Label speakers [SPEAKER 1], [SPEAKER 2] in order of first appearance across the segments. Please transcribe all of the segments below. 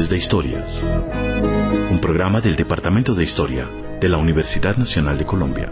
[SPEAKER 1] Autores de Historias, un programa del Departamento de Historia de la Universidad Nacional de Colombia.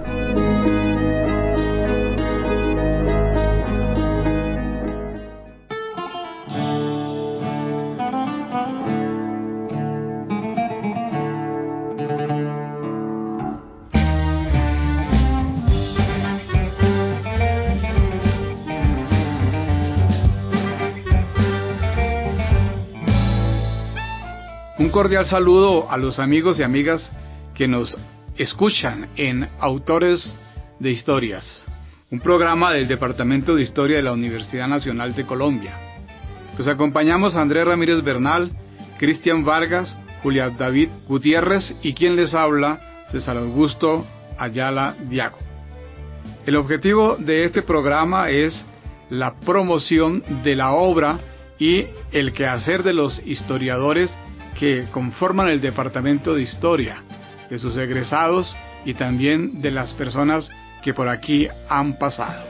[SPEAKER 2] Un cordial saludo a los amigos y amigas que nos escuchan en Autores de Historias, un programa del Departamento de Historia de la Universidad Nacional de Colombia. Los acompañamos Andrés Ramírez Bernal, Cristian Vargas, Julián David Gutiérrez y quien les habla, César Augusto Ayala Diago. El objetivo de este programa es la promoción de la obra y el quehacer de los historiadores que conforman el Departamento de Historia, de sus egresados y también de las personas que por aquí han pasado.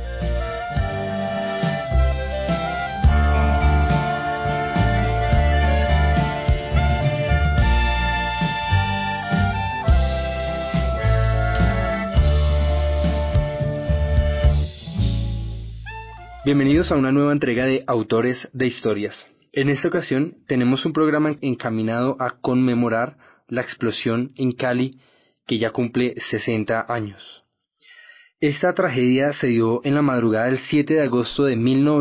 [SPEAKER 3] Bienvenidos a una nueva entrega de Autores de Historias. En esta ocasión tenemos un programa encaminado a conmemorar la explosión en Cali que ya cumple 60 años. Esta tragedia se dio en la madrugada del 7 de agosto de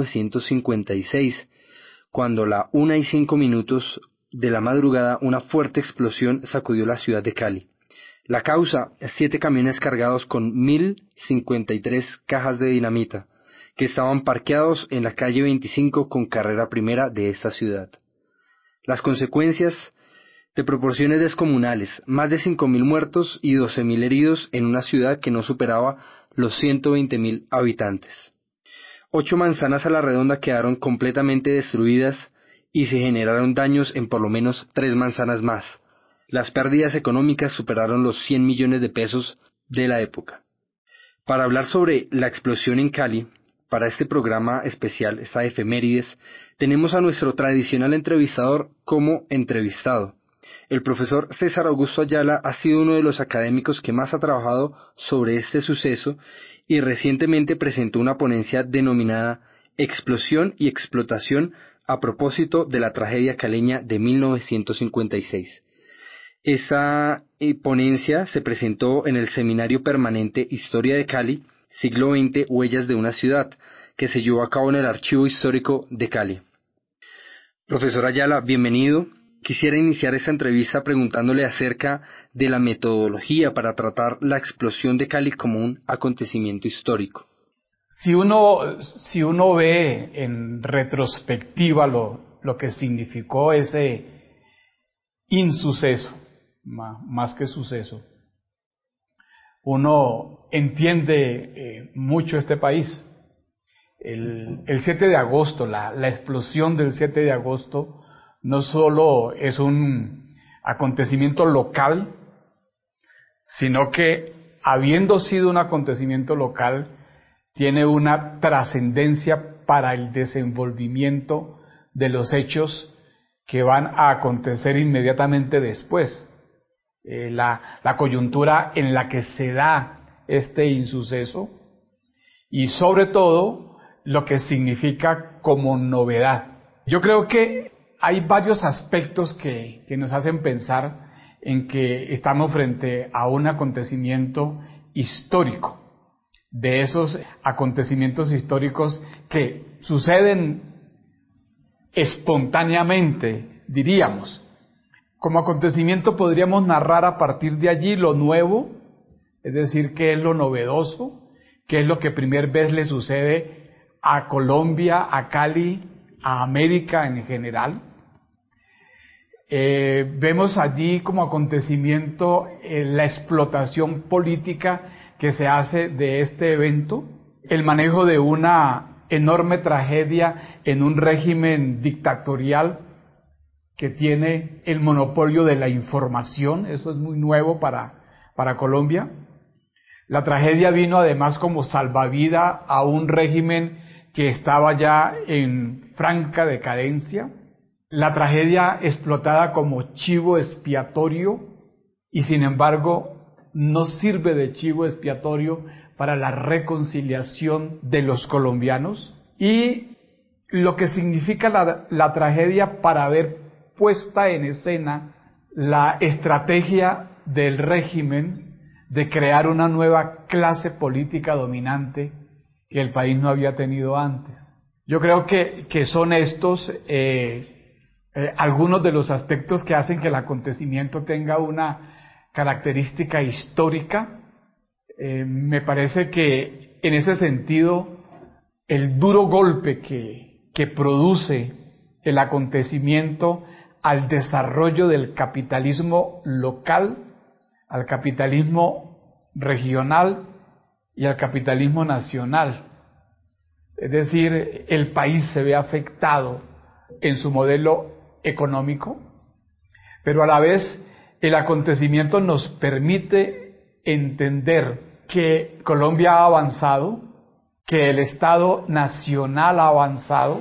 [SPEAKER 3] 1956, cuando a la 1:05 de la madrugada una fuerte explosión sacudió la ciudad de Cali. La causa: 7 camiones cargados con 1.053 cajas de dinamita, que estaban parqueados en la calle 25 con carrera primera de esta ciudad. Las consecuencias: de proporciones descomunales, más de 5.000 muertos y 12.000 heridos en una ciudad que no superaba los 120.000 habitantes. 8 manzanas a la redonda quedaron completamente destruidas y se generaron daños en por lo menos 3 manzanas más. Las pérdidas económicas superaron los 100 millones de pesos de la época. Para hablar sobre la explosión en Cali, para este programa especial, esta efemérides, tenemos a nuestro tradicional entrevistador como entrevistado. El profesor César Augusto Ayala ha sido uno de los académicos que más ha trabajado sobre este suceso y recientemente presentó una ponencia denominada Explosión y Explotación a propósito de la tragedia caleña de 1956. Esa ponencia se presentó en el Seminario Permanente Historia de Cali, Siglo XX, Huellas de una Ciudad, que se llevó a cabo en el Archivo Histórico de Cali. Profesor Ayala, bienvenido. Quisiera iniciar esta entrevista preguntándole acerca de la metodología para tratar la explosión de Cali como un acontecimiento histórico.
[SPEAKER 2] Si uno ve en retrospectiva lo que significó ese insuceso, más que suceso, uno entiende mucho este país. El 7 de agosto, la explosión del 7 de agosto, no solo es un acontecimiento local, sino que, habiendo sido un acontecimiento local, tiene una trascendencia para el desenvolvimiento de los hechos que van a acontecer inmediatamente después. La coyuntura en la que se da este insuceso y sobre todo lo que significa como novedad. Yo creo que hay varios aspectos que nos hacen pensar en que estamos frente a un acontecimiento histórico, de esos acontecimientos históricos que suceden espontáneamente, diríamos. Como acontecimiento podríamos narrar a partir de allí lo nuevo, es decir, qué es lo novedoso, qué es lo que primera vez le sucede a Colombia, a Cali, a América en general. Vemos allí como acontecimiento la explotación política que se hace de este evento, el manejo de una enorme tragedia en un régimen dictatorial que tiene el monopolio de la información. Eso es muy nuevo para Colombia. La tragedia vino además como salvavidas a un régimen que estaba ya en franca decadencia. la tragedia explotada como chivo expiatorio y sin embargo no sirve de chivo expiatorio para la reconciliación de los colombianos, y lo que significa la tragedia para ver puesta en escena la estrategia del régimen de crear una nueva clase política dominante que el país no había tenido antes. Yo creo que son estos algunos de los aspectos que hacen que el acontecimiento tenga una característica histórica. Me parece que en ese sentido el duro golpe que produce el acontecimiento al desarrollo del capitalismo local, al capitalismo regional y al capitalismo nacional. Es decir, el país se ve afectado en su modelo económico, pero a la vez el acontecimiento nos permite entender que Colombia ha avanzado, que el Estado Nacional ha avanzado,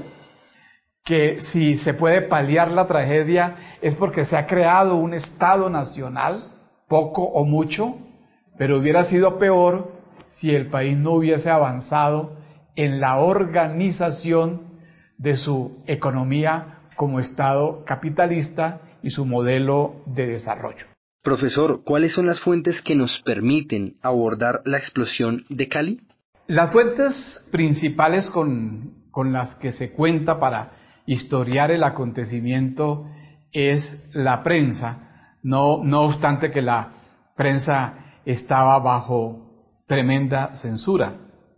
[SPEAKER 2] que si se puede paliar la tragedia es porque se ha creado un Estado Nacional, poco o mucho, pero hubiera sido peor si el país no hubiese avanzado en la organización de su economía como Estado capitalista y su modelo de desarrollo.
[SPEAKER 3] Profesor, ¿cuáles son las fuentes que nos permiten abordar la explosión de Cali?
[SPEAKER 2] Las fuentes principales con las que se cuenta para historiar el acontecimiento es la prensa, no obstante que la prensa estaba bajo tremenda censura.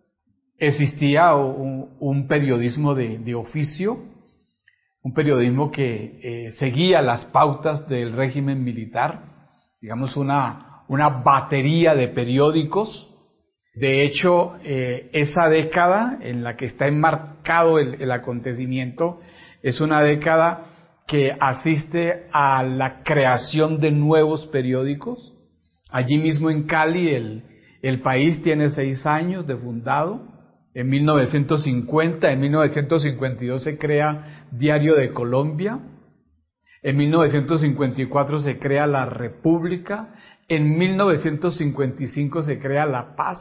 [SPEAKER 2] Existía un periodismo de oficio, un periodismo que seguía las pautas del régimen militar, digamos una batería de periódicos. De hecho, esa década en la que está enmarcado el acontecimiento es una década que asiste a la creación de nuevos periódicos. Allí mismo en Cali el país tiene 6 años de fundado. En 1950, en 1952 se crea Diario de Colombia. En 1954 se crea La República. En 1955 se crea La Paz.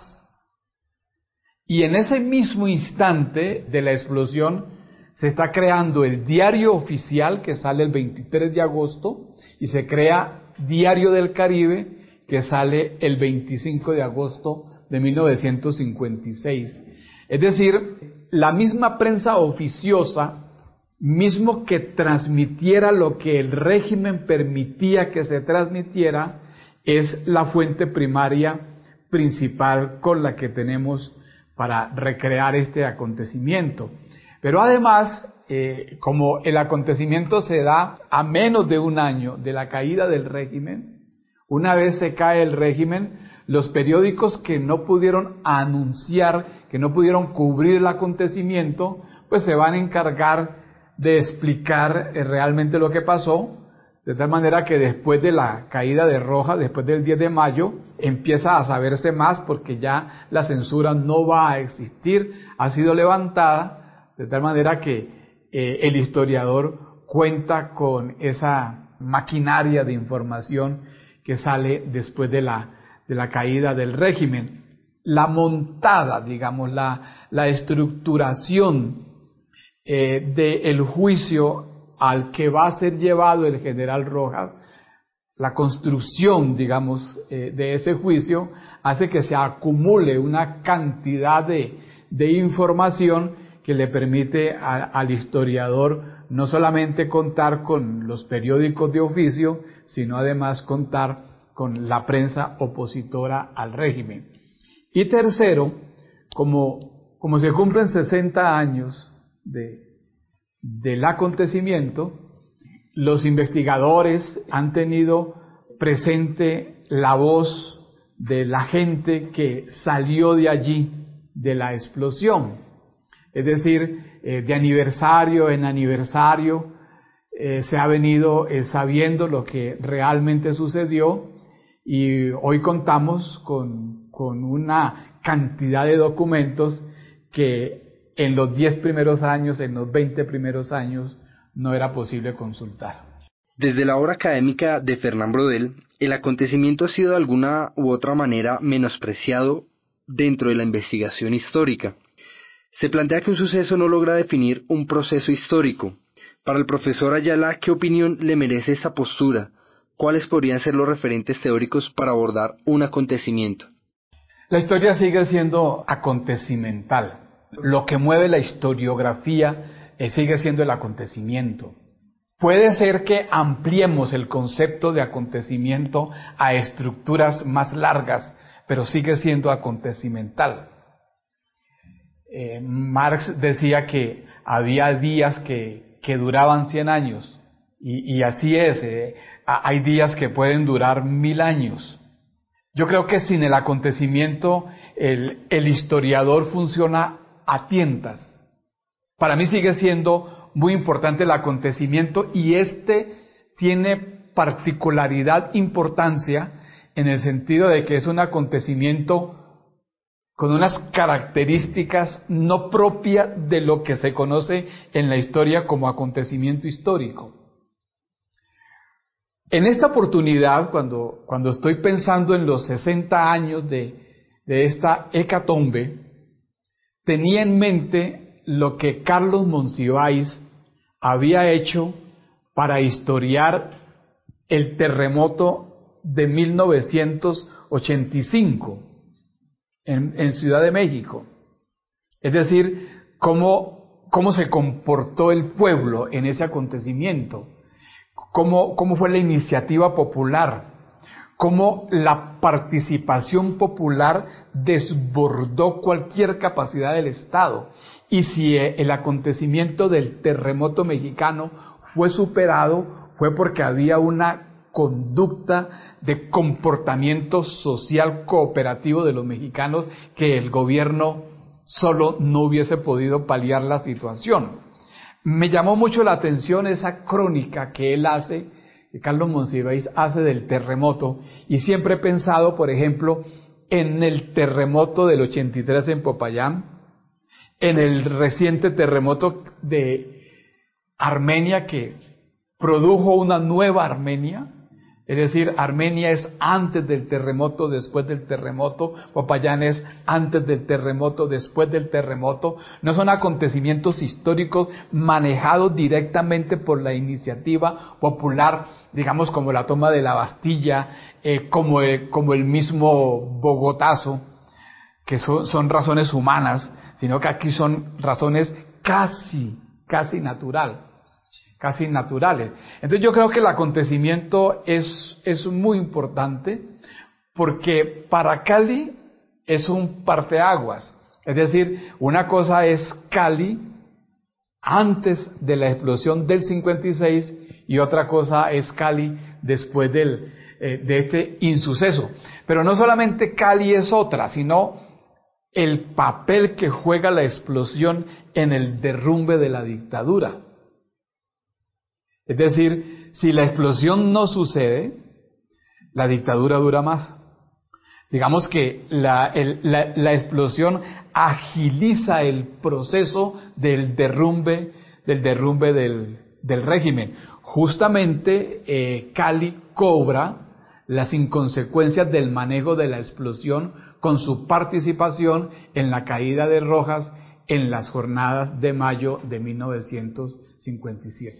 [SPEAKER 2] Y en ese mismo instante de la explosión se está creando el Diario Oficial, que sale el 23 de agosto, y se crea Diario del Caribe, que sale el 25 de agosto de 1956. Es decir, la misma prensa oficiosa, mismo que transmitiera lo que el régimen permitía que se transmitiera, es la fuente primaria principal con la que tenemos para recrear este acontecimiento. Pero además, como el acontecimiento se da a menos de un año de la caída del régimen, una vez se cae el régimen, los periódicos que no pudieron anunciar, que no pudieron cubrir el acontecimiento, pues se van a encargar de explicar realmente lo que pasó, de tal manera que después de la caída de Rojas, después del 10 de mayo, empieza a saberse más porque ya la censura no va a existir, ha sido levantada, de tal manera que el historiador cuenta con esa maquinaria de información que sale después de la caída del régimen. La montada, digamos, la estructuración del juicio al que va a ser llevado el general Rojas, la construcción, digamos, de ese juicio, hace que se acumule una cantidad de información que le permite al historiador no solamente contar con los periódicos de oficio, sino además contar con la prensa opositora al régimen. Y tercero, como se cumplen 60 años del acontecimiento, los investigadores han tenido presente la voz de la gente que salió de allí, de la explosión. Es decir, de aniversario en aniversario se ha venido sabiendo lo que realmente sucedió, y hoy contamos con una cantidad de documentos que en los 10 primeros años, en los 20 primeros años, no era posible consultar.
[SPEAKER 3] Desde la obra académica de Fernán Brodel, el acontecimiento ha sido de alguna u otra manera menospreciado dentro de la investigación histórica. Se plantea que un suceso no logra definir un proceso histórico. Para el profesor Ayala, ¿qué opinión le merece esta postura? ¿Cuáles podrían ser los referentes teóricos para abordar un acontecimiento?
[SPEAKER 2] La historia sigue siendo acontecimental. Lo que mueve la historiografía sigue siendo el acontecimiento. Puede ser que ampliemos el concepto de acontecimiento a estructuras más largas, pero sigue siendo acontecimental. Marx decía que había días que duraban 100 años, y así es, hay días que pueden durar 1000 años. Yo creo que sin el acontecimiento el historiador funciona a tientas. Para mí sigue siendo muy importante el acontecimiento, y tiene particularidad, importancia, en el sentido de que es un acontecimiento con unas características no propias de lo que se conoce en la historia como acontecimiento histórico. En esta oportunidad, cuando estoy pensando en los 60 años de esta hecatombe, tenía en mente lo que Carlos Monsiváis había hecho para historiar el terremoto de 1985 en Ciudad de México. Es decir, cómo se comportó el pueblo en ese acontecimiento, cómo fue la iniciativa popular, cómo la participación popular desbordó cualquier capacidad del Estado, y si el acontecimiento del terremoto mexicano fue superado, fue porque había una conducta de comportamiento social cooperativo de los mexicanos que el gobierno solo no hubiese podido paliar la situación. Me llamó mucho la atención esa crónica que él hace, que Carlos Monsiváis hace del terremoto, y siempre he pensado, por ejemplo, en el terremoto del 83 en Popayán, en el reciente terremoto de Armenia, que produjo una nueva Armenia. Es decir, Armenia es antes del terremoto, después del terremoto. Popayán es antes del terremoto, después del terremoto. No son acontecimientos históricos manejados directamente por la iniciativa popular, digamos como la toma de la Bastilla, como el mismo Bogotazo, que son razones humanas, sino que aquí son razones casi naturales. Entonces yo creo que el acontecimiento es muy importante, porque para Cali es un parteaguas. Es decir, una cosa es Cali antes de la explosión del 56 y otra cosa es Cali después de este insuceso. Pero no solamente Cali es otra, sino el papel que juega la explosión en el derrumbe de la dictadura. Es decir, si la explosión no sucede, la dictadura dura más. Digamos que la explosión agiliza el proceso del derrumbe del régimen. Justamente Cali cobra las inconsecuencias del manejo de la explosión con su participación en la caída de Rojas en las jornadas de mayo de 1957.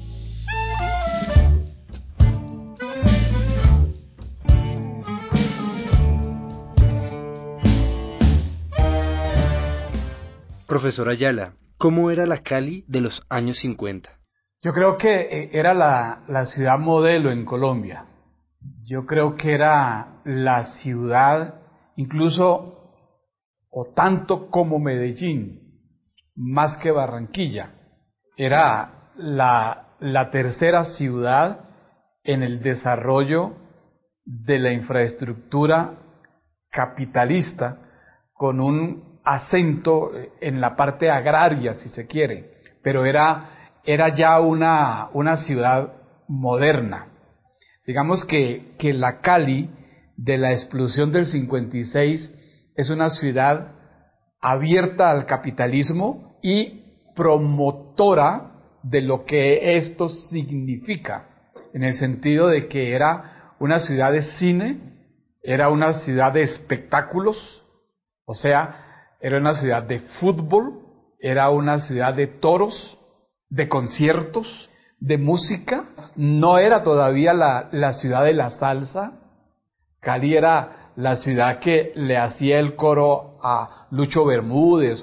[SPEAKER 3] Profesor Ayala, ¿cómo era la Cali de los años 50?
[SPEAKER 2] Yo creo que era la ciudad modelo en Colombia. Yo creo que era la ciudad, incluso o tanto como Medellín, más que Barranquilla. Era la tercera ciudad en el desarrollo de la infraestructura capitalista, con un acento en la parte agraria, si se quiere, pero era ya una ciudad moderna. Digamos que la Cali de la explosión del 56 es una ciudad abierta al capitalismo y promotora de lo que esto significa, en el sentido de que era una ciudad de cine, era una ciudad de espectáculos, o sea, era una ciudad de fútbol, era una ciudad de toros, de conciertos, de música. No era todavía la ciudad de la salsa. Cali era la ciudad que le hacía el coro a Lucho Bermúdez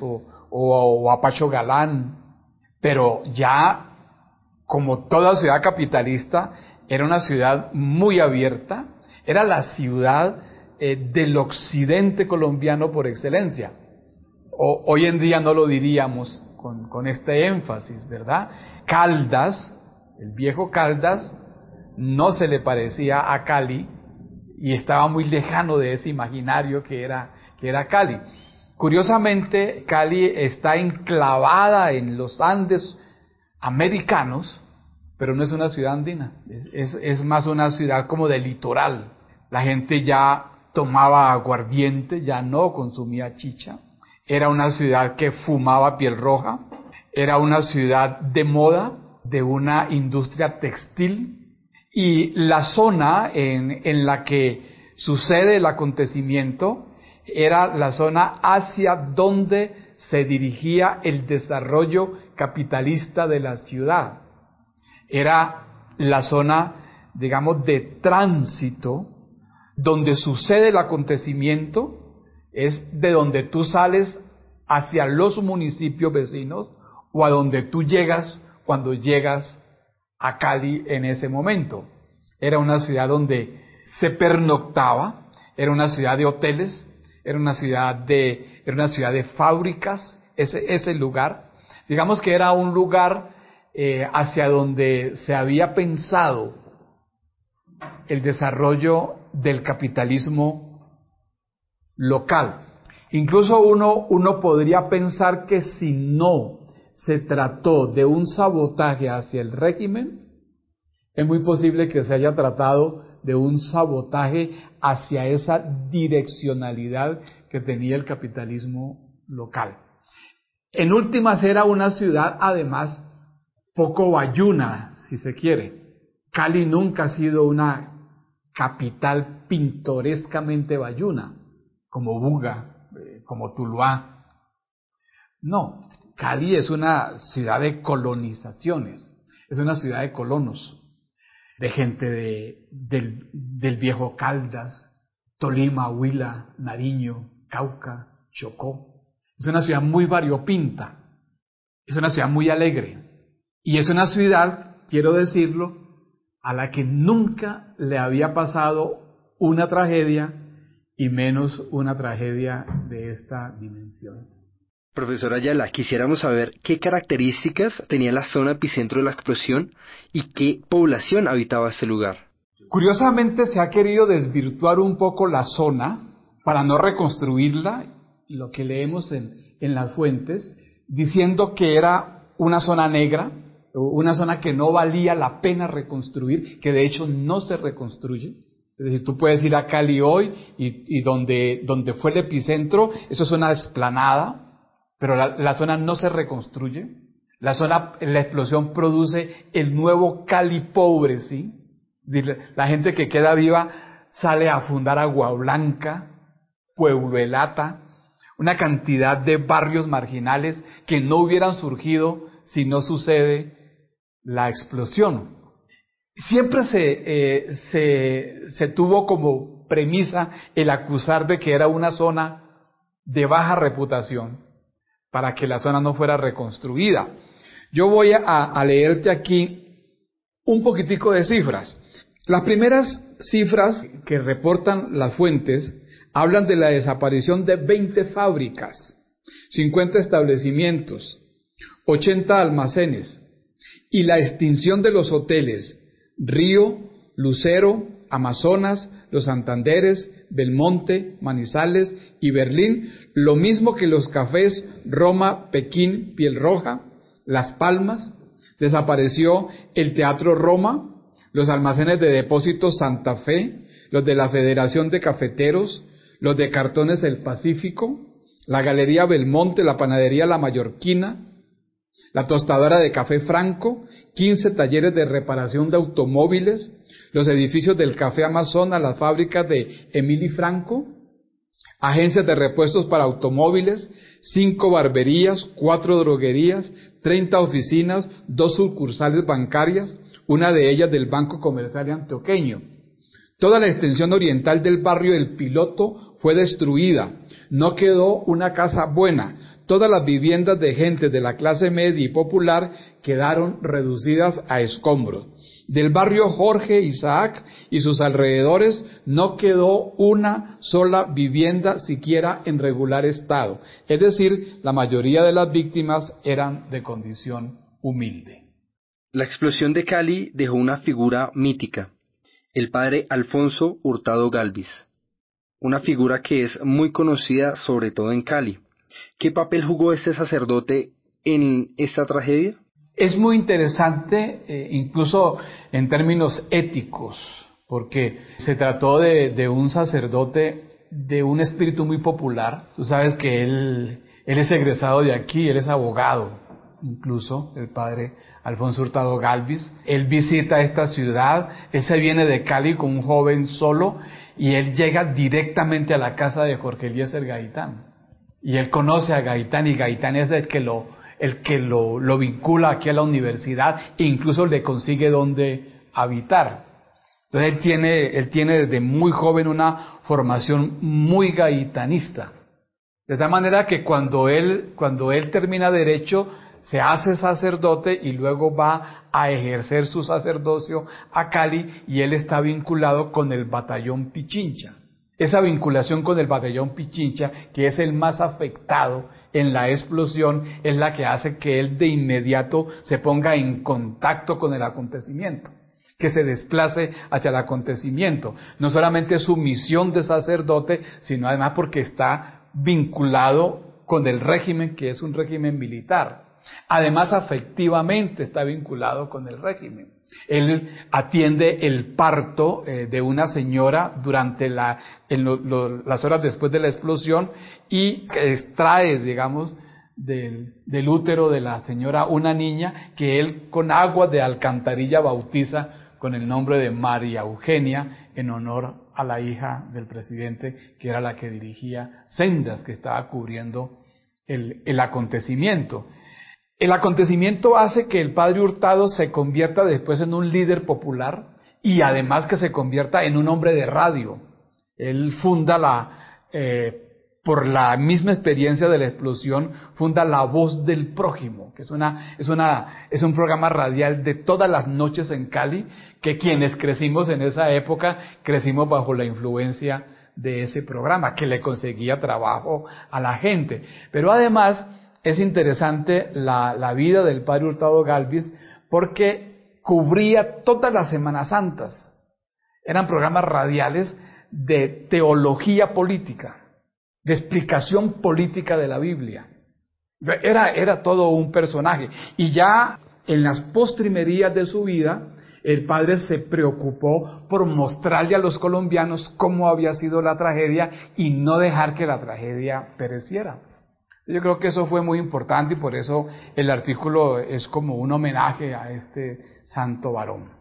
[SPEAKER 2] o a Pacho Galán, pero ya, como toda ciudad capitalista, era una ciudad muy abierta, era la ciudad del occidente colombiano por excelencia. Hoy en día no lo diríamos con este énfasis, ¿verdad? Caldas, el viejo Caldas, no se le parecía a Cali y estaba muy lejano de ese imaginario que era Cali. Curiosamente, Cali está enclavada en los Andes americanos, pero no es una ciudad andina, es más una ciudad como de litoral. La gente ya tomaba aguardiente, ya no consumía chicha. Era una ciudad que fumaba piel roja, era una ciudad de moda, de una industria textil, y la zona en la que sucede el acontecimiento era la zona hacia donde se dirigía el desarrollo capitalista de la ciudad. Era la zona, digamos, de tránsito, donde sucede el acontecimiento, es de donde tú sales hacia los municipios vecinos o a donde tú llegas cuando llegas a Cali en ese momento. Era una ciudad donde se pernoctaba, era una ciudad de hoteles, era una ciudad de fábricas, ese lugar. Digamos que era un lugar hacia donde se había pensado el desarrollo del capitalismo local. Incluso uno podría pensar que si no se trató de un sabotaje hacia el régimen, es muy posible que se haya tratado de un sabotaje hacia esa direccionalidad que tenía el capitalismo local. En últimas, era una ciudad, además, poco bayuna, si se quiere. Cali nunca ha sido una capital pintorescamente bayuna, como Buga, como Tuluá. No, Cali es una ciudad de colonizaciones, es una ciudad de colonos, de gente del viejo Caldas, Tolima, Huila, Nariño, Cauca, Chocó. Es una ciudad muy variopinta, es una ciudad muy alegre, y es una ciudad, quiero decirlo, a la que nunca le había pasado una tragedia, y menos una tragedia de esta dimensión.
[SPEAKER 3] Profesor Ayala, quisiéramos saber qué características tenía la zona epicentro de la explosión y qué población habitaba este lugar.
[SPEAKER 2] Curiosamente se ha querido desvirtuar un poco la zona para no reconstruirla, lo que leemos en las fuentes, diciendo que era una zona negra, una zona que no valía la pena reconstruir, que de hecho no se reconstruye. Es decir, tú puedes ir a Cali hoy y donde fue el epicentro, eso es una explanada, pero la zona no se reconstruye. La explosión produce el nuevo Cali pobre, ¿sí? La gente que queda viva sale a fundar Agua Blanca, Pueblo Elata, una cantidad de barrios marginales que no hubieran surgido si no sucede la explosión. Siempre se tuvo como premisa el acusar de que era una zona de baja reputación para que la zona no fuera reconstruida. Yo voy a leerte aquí un poquitico de cifras. Las primeras cifras que reportan las fuentes hablan de la desaparición de 20 fábricas, 50 establecimientos, 80 almacenes y la extinción de los hoteles Río, Lucero, Amazonas, Los Santanderes, Belmonte, Manizales y Berlín, lo mismo que los cafés Roma, Pekín, Piel Roja, Las Palmas. Desapareció el Teatro Roma, los almacenes de depósitos Santa Fe, los de la Federación de Cafeteros, los de Cartones del Pacífico, la Galería Belmonte, la Panadería La Mallorquina, la tostadora de Café Franco, 15 talleres de reparación de automóviles, los edificios del Café Amazonas, las fábricas de Emili Franco, agencias de repuestos para automóviles, 5 barberías, 4 droguerías, 30 oficinas, 2 sucursales bancarias, una de ellas del Banco Comercial Antioqueño. Toda la extensión oriental del barrio El Piloto fue destruida, no quedó una casa buena, todas las viviendas de gente de la clase media y popular quedaron reducidas a escombros. Del barrio Jorge Isaac y sus alrededores no quedó una sola vivienda siquiera en regular estado. Es decir, la mayoría de las víctimas eran de condición humilde.
[SPEAKER 3] La explosión de Cali dejó una figura mítica, el padre Alfonso Hurtado Gálvez, una figura que es muy conocida sobre todo en Cali. ¿Qué papel jugó este sacerdote en esta tragedia?
[SPEAKER 2] Es muy interesante, incluso en términos éticos, porque se trató de un sacerdote de un espíritu muy popular. Tú sabes que él es egresado de aquí, él es abogado, incluso el padre Alfonso Hurtado Gálvez. Él visita esta ciudad, él se viene de Cali con un joven solo y él llega directamente a la casa de Jorge Eliezer Gaitán. Y él conoce a Gaitán y Gaitán es el que lo vincula aquí a la universidad e incluso le consigue donde habitar. Entonces él tiene desde muy joven una formación muy gaitanista. De tal manera que cuando él termina derecho, se hace sacerdote y luego va a ejercer su sacerdocio a Cali y él está vinculado con el batallón Pichincha. Esa vinculación con el batallón Pichincha, que es el más afectado en la explosión, es la que hace que él de inmediato se ponga en contacto con el acontecimiento, que se desplace hacia el acontecimiento. No solamente su misión de sacerdote, sino además porque está vinculado con el régimen, que es un régimen militar. Además, afectivamente está vinculado con el régimen. Él atiende el parto de una señora durante las horas después de la explosión y extrae, digamos, del útero de la señora una niña que él con agua de alcantarilla bautiza con el nombre de María Eugenia en honor a la hija del presidente, que era la que dirigía Sendas, que estaba cubriendo el acontecimiento. El acontecimiento hace que el padre Hurtado se convierta después en un líder popular y además que se convierta en un hombre de radio. Él funda por la misma experiencia de la explosión, funda La Voz del Prójimo, que es un programa radial de todas las noches en Cali, que quienes crecimos en esa época, crecimos bajo la influencia de ese programa, que le conseguía trabajo a la gente. Pero además, es interesante la vida del padre Hurtado Gálvez porque cubría todas las Semanas Santas. Eran programas radiales de teología política, de explicación política de la Biblia. Era todo un personaje. Y ya en las postrimerías de su vida, el padre se preocupó por mostrarle a los colombianos cómo había sido la tragedia y no dejar que la tragedia pereciera. Yo creo que eso fue muy importante y por eso el artículo es como un homenaje a este santo varón.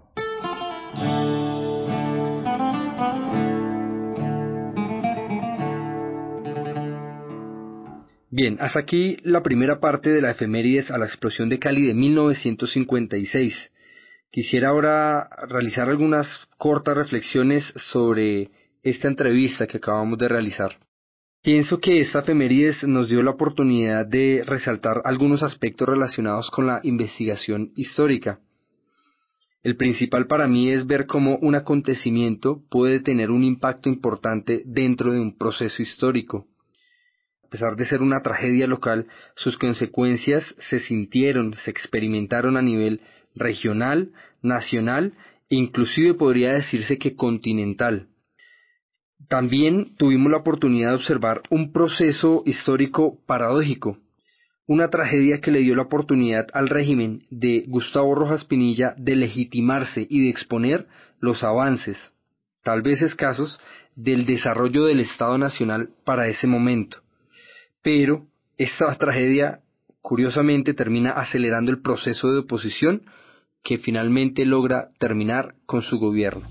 [SPEAKER 3] Bien, hasta aquí la primera parte de la efemérides a la explosión de Cali de 1956. Quisiera ahora realizar algunas cortas reflexiones sobre esta entrevista que acabamos de realizar. Pienso que esta efemérides nos dio la oportunidad de resaltar algunos aspectos relacionados con la investigación histórica. El principal para mí es ver cómo un acontecimiento puede tener un impacto importante dentro de un proceso histórico. A pesar de ser una tragedia local, sus consecuencias se sintieron, se experimentaron a nivel regional, nacional e inclusive podría decirse que continental. También tuvimos la oportunidad de observar un proceso histórico paradójico, una tragedia que le dio la oportunidad al régimen de Gustavo Rojas Pinilla de legitimarse y de exponer los avances, tal vez escasos, del desarrollo del Estado Nacional para ese momento. Pero esta tragedia curiosamente termina acelerando el proceso de oposición que finalmente logra terminar con su gobierno.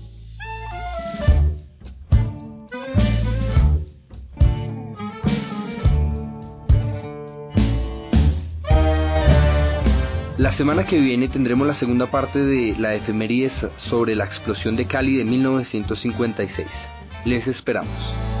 [SPEAKER 3] La semana que viene tendremos la segunda parte de la efemérides sobre la explosión de Cali de 1956. Les esperamos.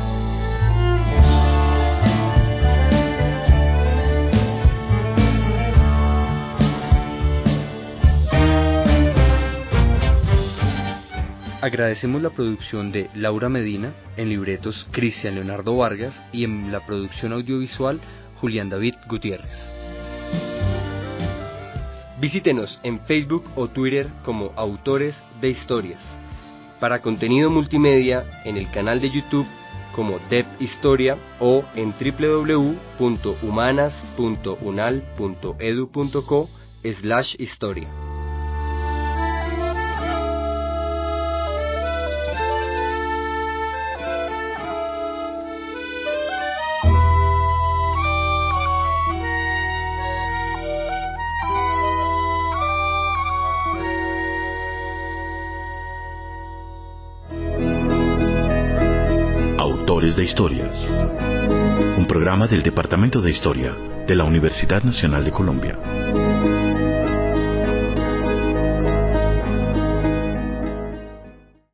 [SPEAKER 3] Agradecemos la producción de Laura Medina, en libretos Cristian Leonardo Vargas y en la producción audiovisual Julián David Gutiérrez.
[SPEAKER 4] Visítenos en Facebook o Twitter como Autores de Historias. Para contenido multimedia, en el canal de YouTube como DEP Historia o en www.humanas.unal.edu.co/historia.
[SPEAKER 1] Autores de Historias, un programa del Departamento de Historia de la Universidad Nacional de Colombia.